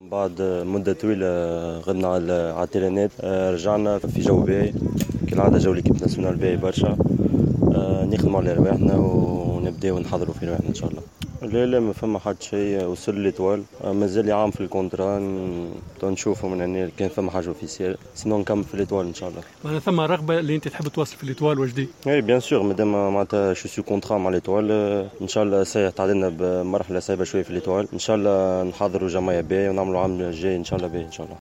بعد مدة طويلة غبنا على الترينات، رجعنا في جو باهي كالعادة. جو ليكيب ناسيونال باهي برشا. نخدموا على رواحنا ونبداو نحضروا في رواحنا ان شاء الله. لا ما فما حد شيء، وصل ليتوال مازال لي عام في الكونترا، نشوفوا من هنا كان فما حاجه اوفيسيال، سينو نكمل في ليتوال ان شاء الله. معناها ثم رغبه اللي انت تحب تواصل في ليتوال وجدي؟ اي بيان سور، مادام معناتها شو سو كونترا مع ليتوال، ان شاء الله سيحت علينا بمرحله صعيبه شويه في ليتوال، ان شاء الله نحضروا جمعيه باهي ونعملوا عام جاي ان شاء الله باهي ان شاء الله.